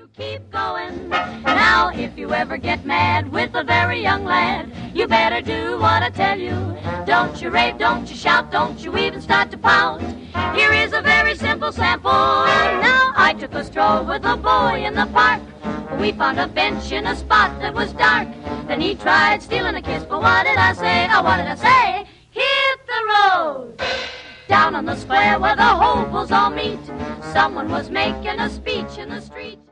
keep going. Now, if you ever get mad with a very young lad, you better do what I tell you. Don't you rave, don't you shout, don't you even start to pout. Here is a very simple sample. Now, I took a stroll with a boy in the park. We found a bench in a spot that was dark. Then he tried stealing a kiss, but what did I say? Oh, what did I say? Hit the road. Down on the square where the hobos all meet, someone was making a speech in the street.